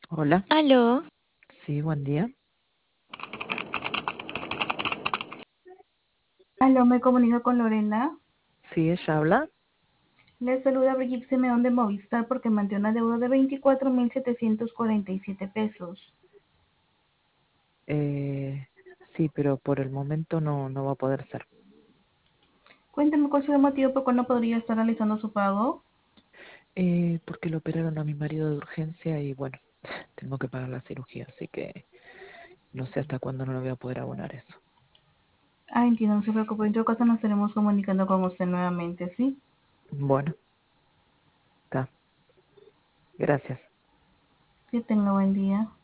Hola, Aló, sí, buen día. Aló, me comunico con Lorena. Sí, ella habla. Les saluda Brigitte Simeón de Movistar porque mantiene una deuda de 24.747 pesos. Sí, pero por el momento no va a poder ser. Cuénteme cuál es el motivo por cual no podría estar realizando su pago. Porque lo operaron a mi marido de urgencia y bueno, tengo que pagar la cirugía, así que no sé hasta cuándo no lo voy a poder abonar eso. Ah, entiendo, no se preocupe. En todo caso nos estaremos comunicando con usted nuevamente, ¿sí? Bueno, está. Gracias. Que tenga buen día.